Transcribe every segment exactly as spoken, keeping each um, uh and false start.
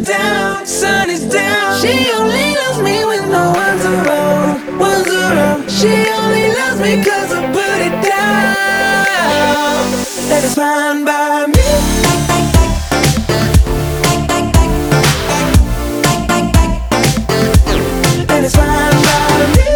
down, sun is down. She only loves me when no one's around, one's around. She only loves me cause I put it down. That is fine by me. That is fine by me.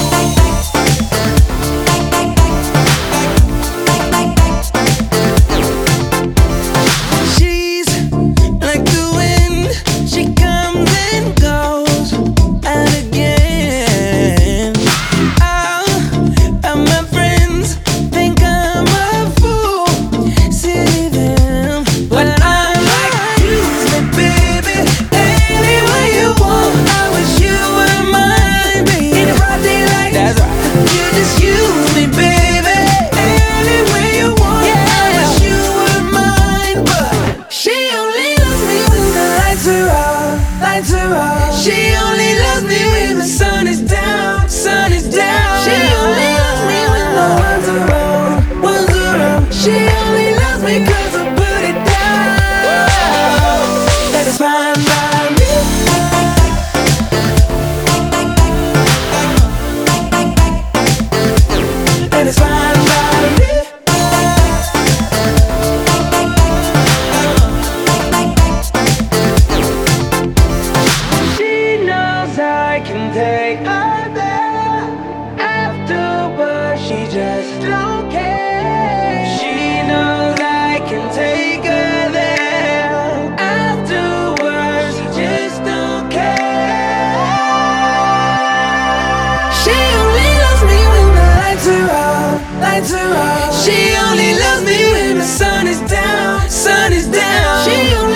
She only loves me when the sun is down, sun is down. She only loves me when no one's around, one's around. She only loves me cause I put it down. That is fine by me. That is fine by me. I can take her there. Afterwards, she just don't care. She knows I can take her there. Afterwards, she just don't care. She only loves me when the lights are out, lights are out. She only loves me when the sun is down, sun is down. She only